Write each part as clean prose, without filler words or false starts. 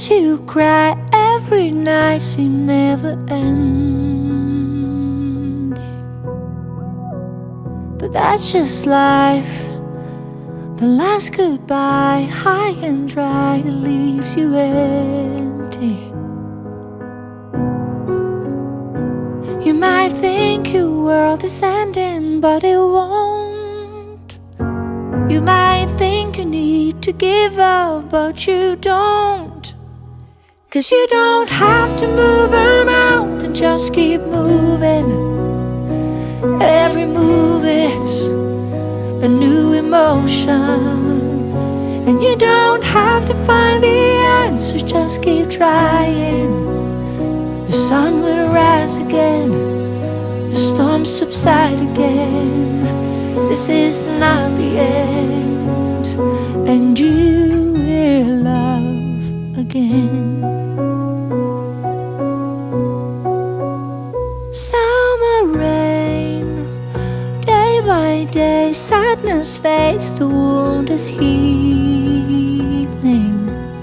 tears you cry every night seem never ending. But that's just life. The last goodbye, high and dry, it leaves you empty. You might think your world is ending, but it won't. You might think you need to give up, but you don't. 'Cause you don't have to move a mountain, just keep moving. Every move is a new emotion, and you don't have to find the answers, just keep trying. The sun will rise again, the storms subside again. This is not the end, and you will love again. Summer rain, day by day, sadness fades, the wound is healing.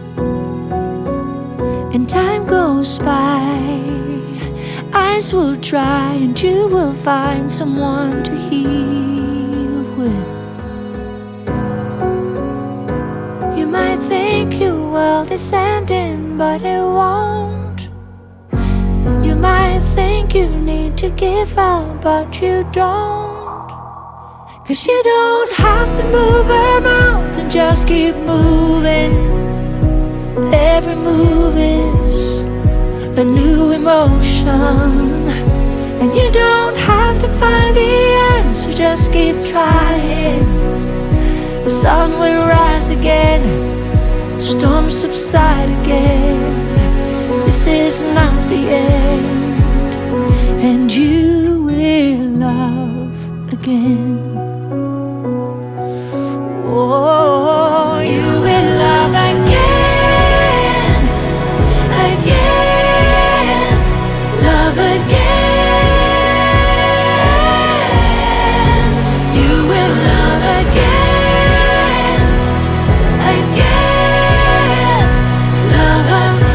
And time goes by, eyes will dry, and you will find someone to heal with. You might think your world is ending, but it won't. You might think you need to give up, but you don't. 'Cause you don't have to move a mountain, just keep moving. Every move is a new emotion, and you don't have to find the answer, just keep trying. The sun will rise again, storms subside again. This is not the end, and you will love again. Oh, you will love again, again, love again. You will love again, again, love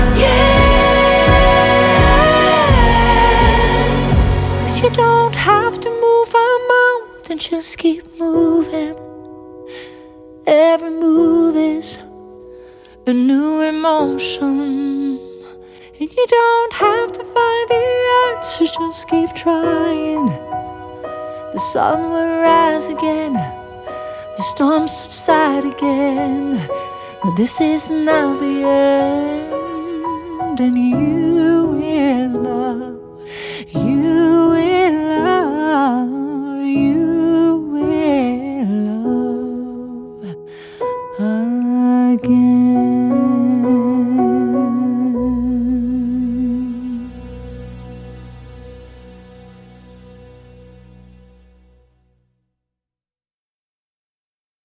again. 'Cause you don't have to move a mountain, just keep moving. Every move is a new emotion, and you don't have to find the answer, just keep trying. The sun will rise again, the storms subside again. But this is not the end, and you will love